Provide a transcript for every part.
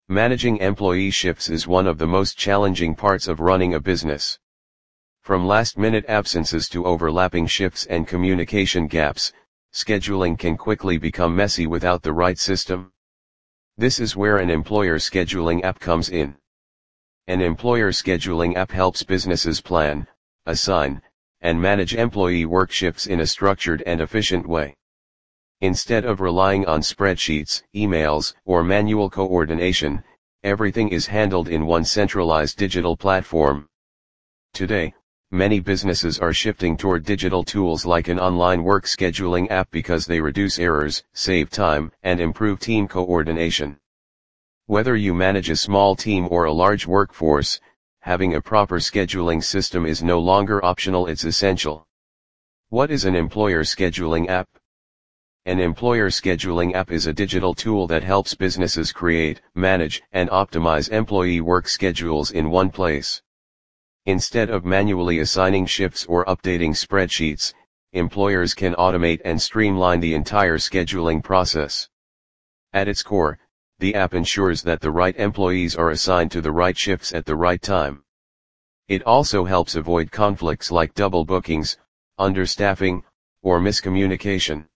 Managing employee shifts is one of the most challenging parts of running a business. From last-minute absences to overlapping shifts and communication gaps, scheduling can quickly become messy without the right system. This is where an employer scheduling app comes in. An employer scheduling app helps businesses plan, assign, and manage employee work shifts in a structured and efficient way. Instead of relying on spreadsheets, emails, or manual coordination, everything is handled in one centralized digital platform. Today, many businesses are shifting toward digital tools like an online work scheduling app because they reduce errors, save time, and improve team coordination. Whether you manage a small team or a large workforce, having a proper scheduling system is no longer optional, it's essential. What is an employer scheduling app? An employer scheduling app is a digital tool that helps businesses create, manage, and optimize employee work schedules in one place. Instead of manually assigning shifts or updating spreadsheets, employers can automate and streamline the entire scheduling process. At its core, the app ensures that the right employees are assigned to the right shifts at the right time. It also helps avoid conflicts like double bookings, understaffing, or miscommunication.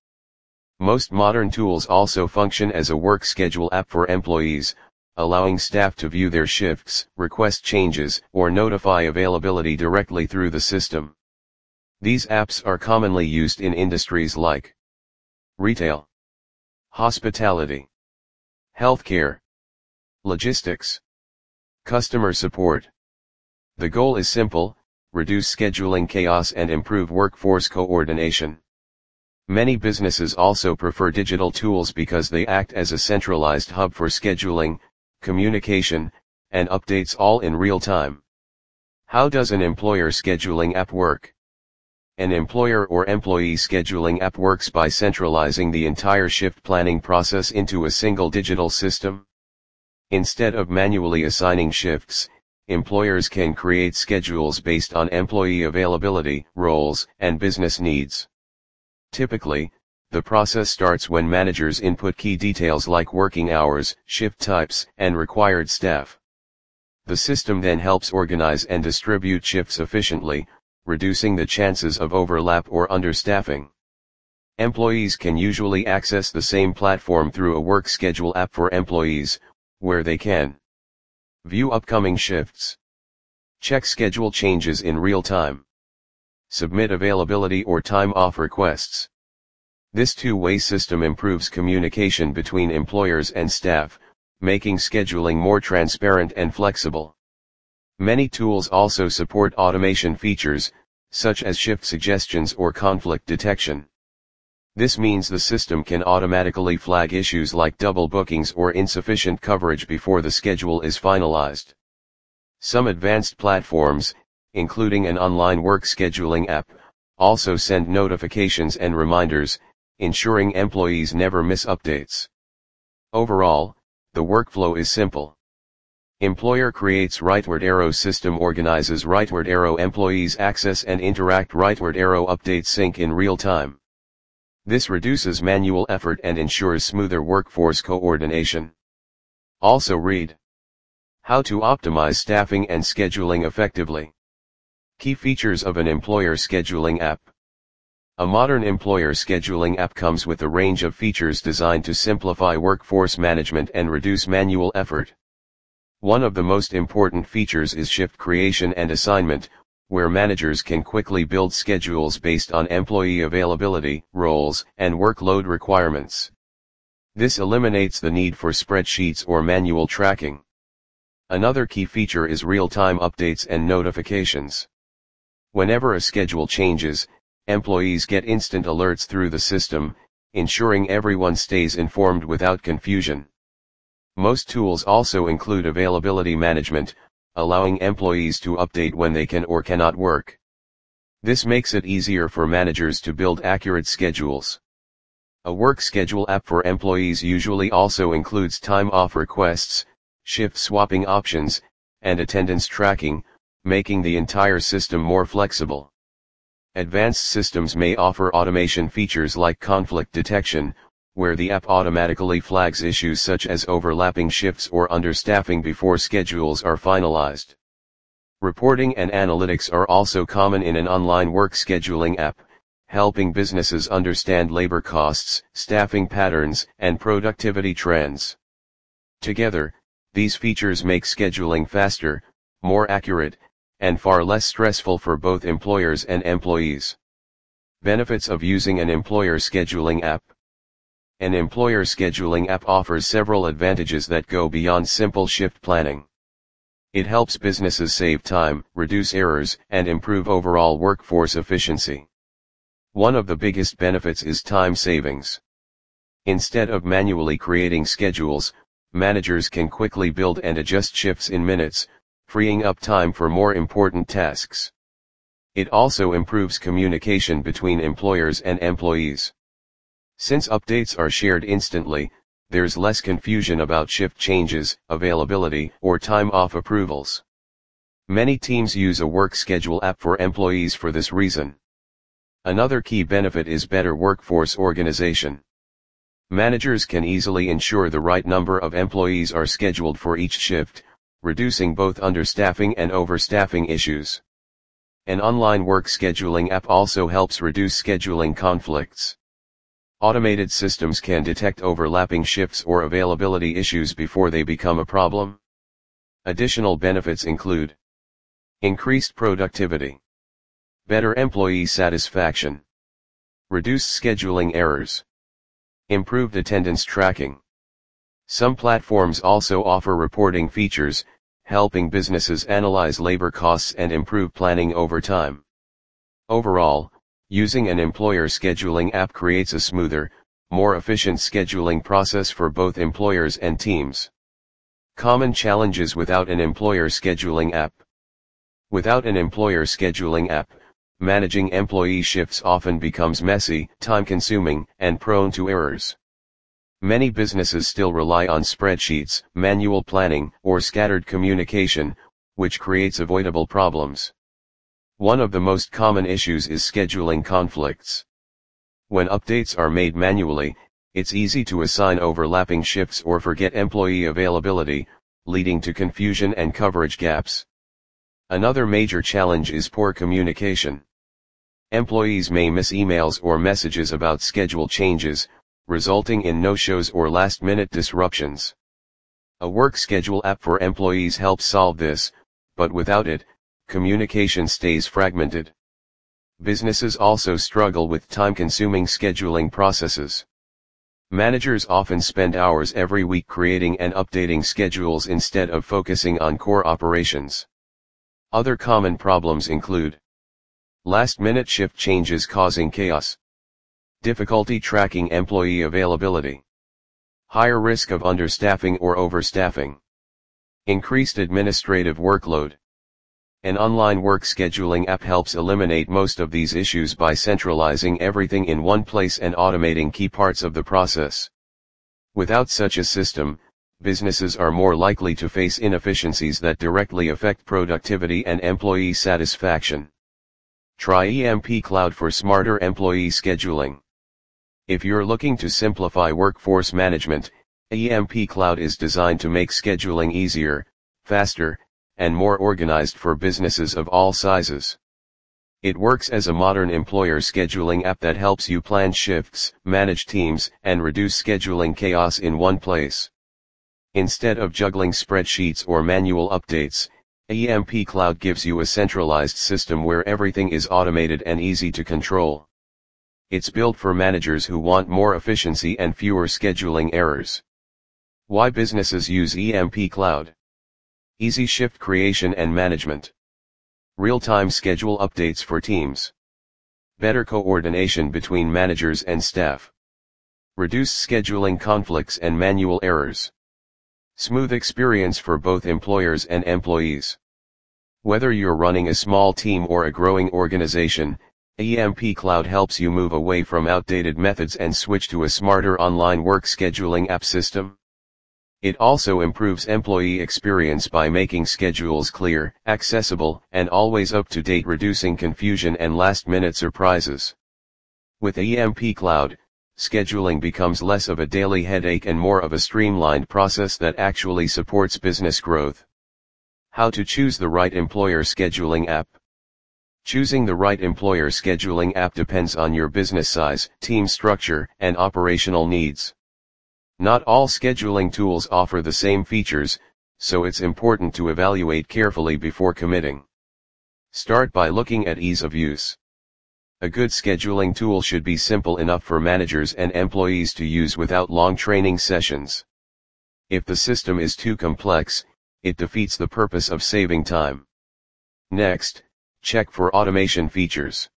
Most modern tools also function as a work schedule app for employees, allowing staff to view their shifts, request changes, or notify availability directly through the system. These apps are commonly used in industries like retail, hospitality, healthcare, logistics, customer support. The goal is simple: reduce scheduling chaos and improve workforce coordination. Many businesses also prefer digital tools because they act as a centralized hub for scheduling, communication, and updates all in real time. How does an employer scheduling app work? An employer or employee scheduling app works by centralizing the entire shift planning process into a single digital system. Instead of manually assigning shifts, employers can create schedules based on employee availability, roles, and business needs. Typically, the process starts when managers input key details like working hours, shift types, and required staff. The system then helps organize and distribute shifts efficiently, reducing the chances of overlap or understaffing. Employees can usually access the same platform through a work schedule app for employees, where they can view upcoming shifts, check schedule changes in real time, submit availability or time off requests. This two-way system improves communication between employers and staff, making scheduling more transparent and flexible. Many tools also support automation features, such as shift suggestions or conflict detection. This means the system can automatically flag issues like double bookings or insufficient coverage before the schedule is finalized. Some advanced platforms, including an online work scheduling app, also send notifications and reminders, ensuring employees never miss updates. Overall, the workflow is simple. Employer creates rightward arrow, system organizes rightward arrow, employees access and interact rightward arrow, updates sync in real time. This reduces manual effort and ensures smoother workforce coordination. Also read: how to optimize staffing and scheduling effectively. Key features of an employer scheduling app. A modern employer scheduling app comes with a range of features designed to simplify workforce management and reduce manual effort. One of the most important features is shift creation and assignment, where managers can quickly build schedules based on employee availability, roles, and workload requirements. This eliminates the need for spreadsheets or manual tracking. Another key feature is real-time updates and notifications. Whenever a schedule changes, employees get instant alerts through the system, ensuring everyone stays informed without confusion. Most tools also include availability management, allowing employees to update when they can or cannot work. This makes it easier for managers to build accurate schedules. A work schedule app for employees usually also includes time off requests, shift swapping options, and attendance tracking, making the entire system more flexible. Advanced systems may offer automation features like conflict detection, where the app automatically flags issues such as overlapping shifts or understaffing before schedules are finalized. Reporting and analytics are also common in an online work scheduling app, helping businesses understand labor costs, staffing patterns, and productivity trends. Together, these features make scheduling faster, more accurate, and far less stressful for both employers and employees. Benefits of using an employer scheduling app. An employer scheduling app offers several advantages that go beyond simple shift planning. It helps businesses save time, reduce errors, and improve overall workforce efficiency. One of the biggest benefits is time savings. Instead of manually creating schedules, managers can quickly build and adjust shifts in minutes, freeing up time for more important tasks. It also improves communication between employers and employees. Since updates are shared instantly, there's less confusion about shift changes, availability, or time off approvals. Many teams use a work schedule app for employees for this reason. Another key benefit is better workforce organization. Managers can easily ensure the right number of employees are scheduled for each shift, reducing both understaffing and overstaffing issues. An online work scheduling app also helps reduce scheduling conflicts. Automated systems can detect overlapping shifts or availability issues before they become a problem. Additional benefits include increased productivity, better employee satisfaction, reduced scheduling errors, improved attendance tracking. Some platforms also offer reporting features, helping businesses analyze labor costs and improve planning over time. Overall, using an employer scheduling app creates a smoother, more efficient scheduling process for both employers and teams. Common challenges without an employer scheduling app. Without an employer scheduling app, managing employee shifts often becomes messy, time-consuming, and prone to errors. Many businesses still rely on spreadsheets, manual planning, or scattered communication, which creates avoidable problems. One of the most common issues is scheduling conflicts. When updates are made manually, it's easy to assign overlapping shifts or forget employee availability, leading to confusion and coverage gaps. Another major challenge is poor communication. Employees may miss emails or messages about schedule changes, resulting in no-shows or last-minute disruptions. A work schedule app for employees helps solve this, but without it, communication stays fragmented. Businesses also struggle with time-consuming scheduling processes. Managers often spend hours every week creating and updating schedules instead of focusing on core operations. Other common problems include last-minute shift changes causing chaos, difficulty tracking employee availability, higher risk of understaffing or overstaffing, increased administrative workload. An online work scheduling app helps eliminate most of these issues by centralizing everything in one place and automating key parts of the process. Without such a system, businesses are more likely to face inefficiencies that directly affect productivity and employee satisfaction. Try EMP Cloud for smarter employee scheduling. If you're looking to simplify workforce management, EMP Cloud is designed to make scheduling easier, faster, and more organized for businesses of all sizes. It works as a modern employer scheduling app that helps you plan shifts, manage teams, and reduce scheduling chaos in one place. Instead of juggling spreadsheets or manual updates, EMP Cloud gives you a centralized system where everything is automated and easy to control. It's built for managers who want more efficiency and fewer scheduling errors. Why businesses use EMP Cloud? Easy shift creation and management. Real-time schedule updates for teams. Better coordination between managers and staff. Reduced scheduling conflicts and manual errors. Smooth experience for both employers and employees. Whether you're running a small team or a growing organization, EMP Cloud helps you move away from outdated methods and switch to a smarter online work scheduling app system. It also improves employee experience by making schedules clear, accessible, and always up to date, reducing confusion and last-minute surprises. With EMP Cloud, scheduling becomes less of a daily headache and more of a streamlined process that actually supports business growth. How to choose the right employer scheduling app. Choosing the right employer scheduling app depends on your business size, team structure, and operational needs. Not all scheduling tools offer the same features, so it's important to evaluate carefully before committing. Start by looking at ease of use. A good scheduling tool should be simple enough for managers and employees to use without long training sessions. If the system is too complex, it defeats the purpose of saving time. Next, check for automation features.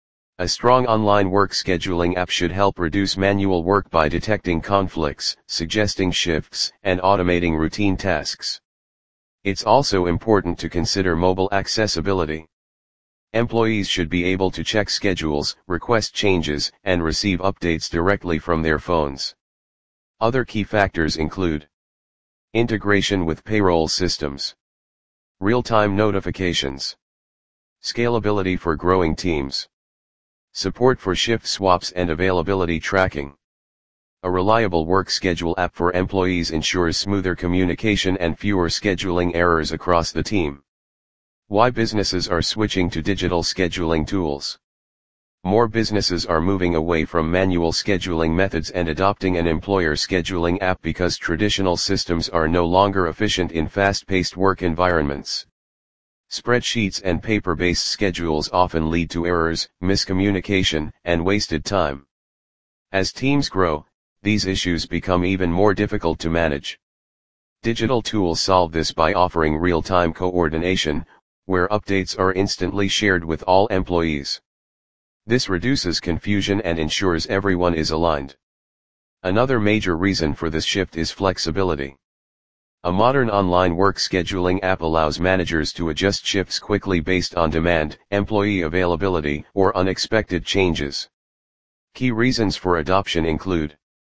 A strong online work scheduling app should help reduce manual work by detecting conflicts, suggesting shifts, and automating routine tasks. It's also important to consider mobile accessibility. Employees should be able to check schedules, request changes, and receive updates directly from their phones. Other key factors include integration with payroll systems, real-time notifications, scalability for growing teams, support for shift swaps and availability tracking. A reliable work schedule app for employees ensures smoother communication and fewer scheduling errors across the team. Why businesses are switching to digital scheduling tools. More businesses are moving away from manual scheduling methods and adopting an employer scheduling app because traditional systems are no longer efficient in fast-paced work environments. Spreadsheets and paper-based schedules often lead to errors, miscommunication, and wasted time. As teams grow, these issues become even more difficult to manage. Digital tools solve this by offering real-time coordination, where updates are instantly shared with all employees. This reduces confusion and ensures everyone is aligned. Another major reason for this shift is flexibility. A modern online work scheduling app allows managers to adjust shifts quickly based on demand, employee availability, or unexpected changes. Key reasons for adoption include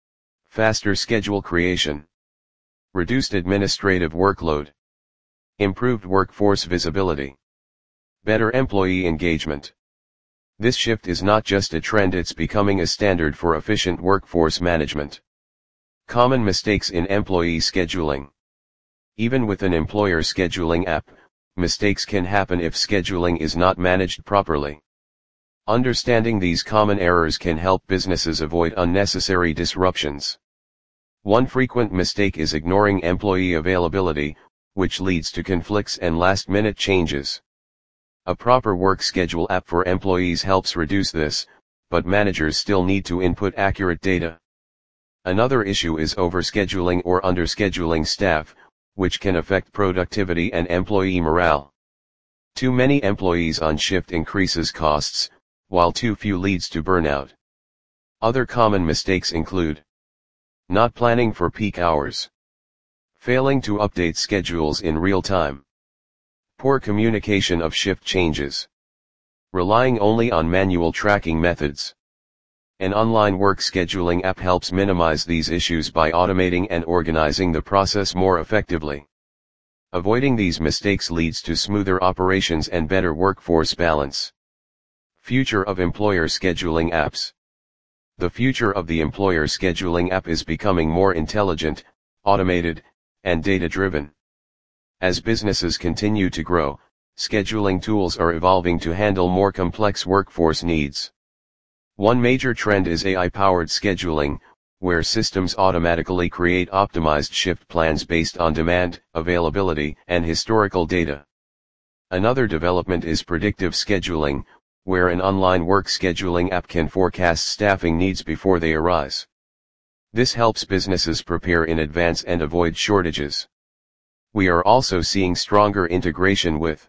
faster schedule creation, reduced administrative workload, improved workforce visibility, better employee engagement. This shift is not just a trend, it's becoming a standard for efficient workforce management. Common mistakes in employee scheduling. Even with an employer scheduling app, mistakes can happen if scheduling is not managed properly. Understanding these common errors can help businesses avoid unnecessary disruptions. One frequent mistake is ignoring employee availability, which leads to conflicts and last-minute changes. A proper work schedule app for employees helps reduce this, but managers still need to input accurate data. Another issue is overscheduling or underscheduling staff, which can affect productivity and employee morale. Too many employees on shift increases costs, while too few leads to burnout. Other common mistakes include not planning for peak hours, failing to update schedules in real time, poor communication of shift changes, relying only on manual tracking methods. An online work scheduling app helps minimize these issues by automating and organizing the process more effectively. Avoiding these mistakes leads to smoother operations and better workforce balance. Future of employer scheduling apps. The future of the employer scheduling app is becoming more intelligent, automated, and data-driven. As businesses continue to grow, scheduling tools are evolving to handle more complex workforce needs. One major trend is AI-powered scheduling, where systems automatically create optimized shift plans based on demand, availability, and historical data. Another development is predictive scheduling, where an online work scheduling app can forecast staffing needs before they arise. This helps businesses prepare in advance and avoid shortages. We are also seeing stronger integration with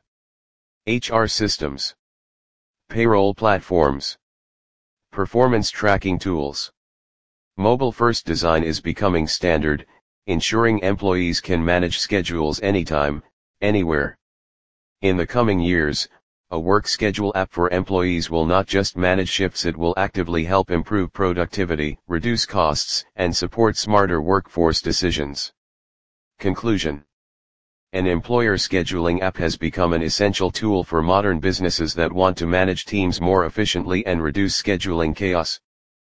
HR systems, payroll platforms, performance tracking tools. Mobile-first design is becoming standard, ensuring employees can manage schedules anytime, anywhere. In the coming years, a work schedule app for employees will not just manage shifts, it will actively help improve productivity, reduce costs, and support smarter workforce decisions. Conclusion. An employer scheduling app has become an essential tool for modern businesses that want to manage teams more efficiently and reduce scheduling chaos.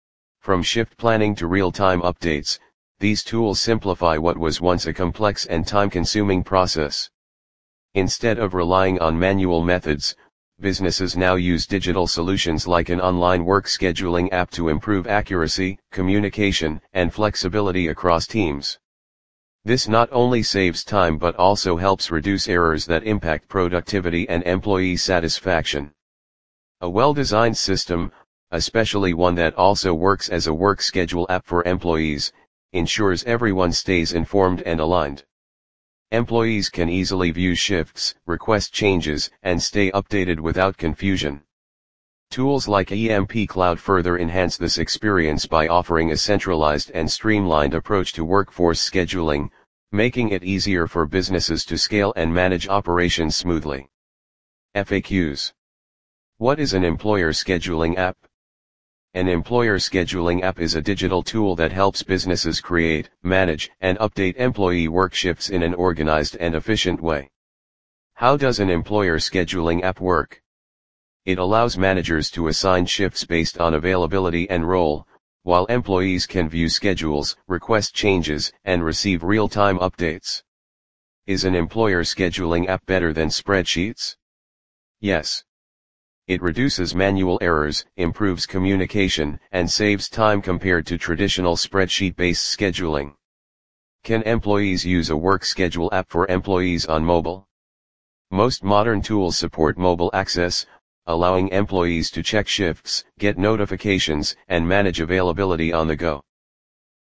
From shift planning to real-time updates, these tools simplify what was once a complex and time-consuming process. Instead of relying on manual methods, businesses now use digital solutions like an online work scheduling app to improve accuracy, communication, and flexibility across teams. This not only saves time but also helps reduce errors that impact productivity and employee satisfaction. A well-designed system, especially one that also works as a work schedule app for employees, ensures everyone stays informed and aligned. Employees can easily view shifts, request changes, and stay updated without confusion. Tools like EMP Cloud further enhance this experience by offering a centralized and streamlined approach to workforce scheduling, making it easier for businesses to scale and manage operations smoothly. FAQs. What is an employer scheduling app? An employer scheduling app is a digital tool that helps businesses create, manage, and update employee work shifts in an organized and efficient way. How does an employer scheduling app work? It allows managers to assign shifts based on availability and role, while employees can view schedules, request changes, and receive real-time updates. Is an employer scheduling app better than spreadsheets? Yes. It reduces manual errors, improves communication, and saves time compared to traditional spreadsheet-based scheduling. Can employees use a work schedule app for employees on mobile? Most modern tools support mobile access, allowing employees to check shifts, get notifications, and manage availability on the go.